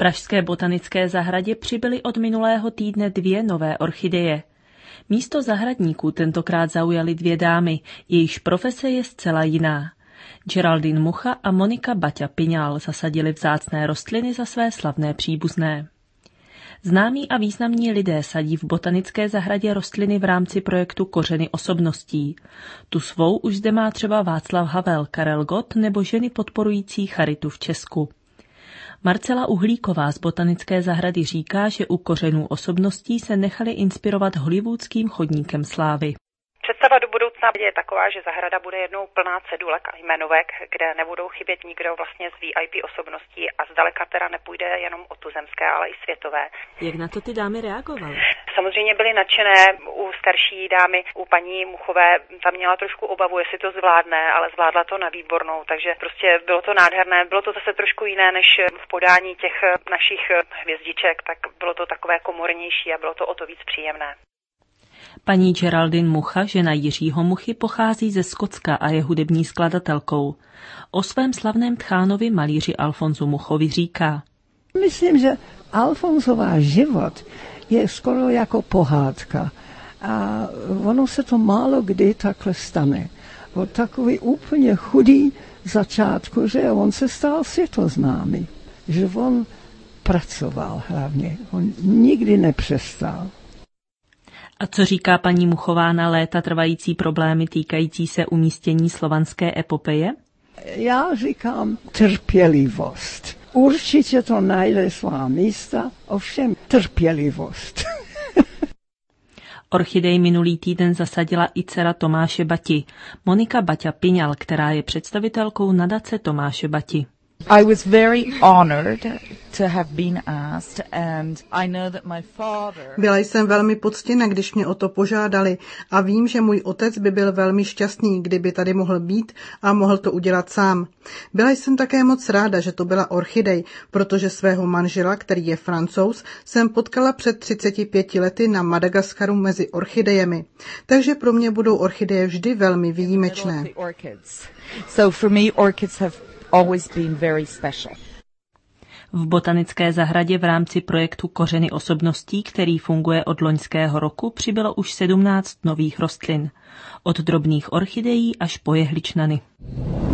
pražské botanické zahradě přibyly od minulého týdne 2 nové orchideje. Místo zahradníků tentokrát zaujaly 2 dámy, jejichž profese je zcela jiná. Geraldine Mucha a Monika Baťa Piňál zasadili vzácné rostliny za své slavné příbuzné. Známí a významní lidé sadí v botanické zahradě rostliny v rámci projektu Kořeny osobností. Tu svou už zde má třeba Václav Havel, Karel Gott nebo ženy podporující charitu v Česku. Marcela Uhlíková z botanické zahrady říká, že u Kořenů osobností se nechali inspirovat hollywoodským chodníkem slávy. Představa do budoucna je taková, že zahrada bude jednou plná cedulek a jmenovek, kde nebudou chybět nikdo vlastně z VIP osobností a zdaleka teda nepůjde jenom o tuzemské, ale i světové. Jak na to ty dámy reagovaly? Samozřejmě byly nadšené u starší dámy, u paní Muchové, tam měla trošku obavu, jestli to zvládne, ale zvládla to na výbornou, takže prostě bylo to nádherné, bylo to zase trošku jiné než v podání těch našich hvězdiček, tak bylo to takové komornější a bylo to o to víc příjemné. Paní Geraldine Mucha, žena Jiřího Muchy, pochází ze Skotska a je hudební skladatelkou. O svém slavném tchánovi malíři Alfonsu Muchovi říká. Myslím, že Alfonsová život je skoro jako pohádka a ono se to málo kdy takhle stane. Od takový úplně chudý začátku, že on se stal světoznámý, že on pracoval hlavně, on nikdy nepřestal. A co říká paní Muchová na léta trvající problémy týkající se umístění slovanské epopeje? Já říkám trpělivost. Určitě to najde svá místa, ovšem trpělivost. Orchidej minulý týden zasadila i dcera Tomáše Bati, Monika Baťa Piňál, která je představitelkou nadace Tomáše Bati. I was very honored to have been asked and I know that my father... Byla jsem velmi poctěna, když mě o to požádali a vím, že můj otec by byl velmi šťastný, kdyby tady mohl být a mohl to udělat sám. Byla jsem také moc ráda, že to byla orchidej, protože svého manžela, který je Francouz, jsem potkala před 35 lety na Madagaskaru mezi orchidejemi. Takže pro mě budou orchideje vždy velmi výjimečné. So for me orchids have always been very special. V botanické zahradě v rámci projektu Kořeny osobností, který funguje od loňského roku, přibylo už 17 nových rostlin. Od drobných orchidejí až po jehličnany.